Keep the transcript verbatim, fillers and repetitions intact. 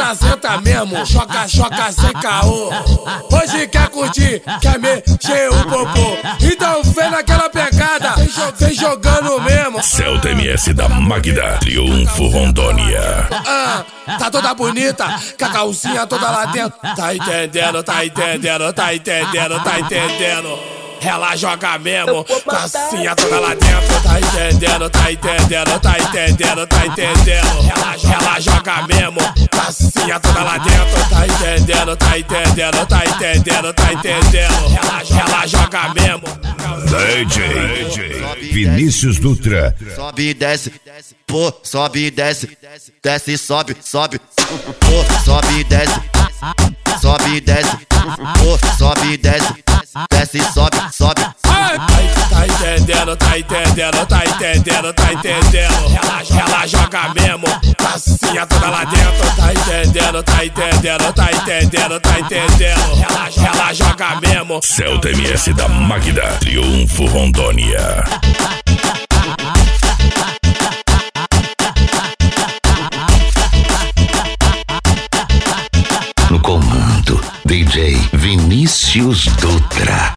senta, senta mesmo, choca, choca sem caô. Hoje quer curtir, quer mexer o popô. Então vem naquela pegada, vem jogando mesmo. Celta M S da Magda, Triunfo Rondônia. Ah, tá toda bonita, com a calcinha toda lá dentro. Tá entendendo, tá entendendo, tá entendendo, tá entendendo. Ela joga mesmo, calcinha toda lá dentro. Tá entendendo, tá entendendo, tá entendendo, tá entendendo. Ela, ela joga mesmo, calcinha toda lá dentro. Tá entendendo, tá entendendo, tá entendendo, tá entendendo. Ela, ela joga mesmo. D J Vinícius Dutra. Sobe e desce, pô, sobe e desce, desce e sobe, sobe, pô, sobe e desce, sobe e desce, pô, sobe e desce, desce e sobe, sobe. Tá entendendo, tá entendendo, tá entendendo, tá entendendo. Ela, ela joga mesmo, calcinha toda lá dentro. Tá entendendo, tá entendendo, tá entendendo, tá entendendo. Ela, ela joga mesmo. Celta M S da Magda, Triunfo Rondônia. No comando, D J Vinícius Dutra.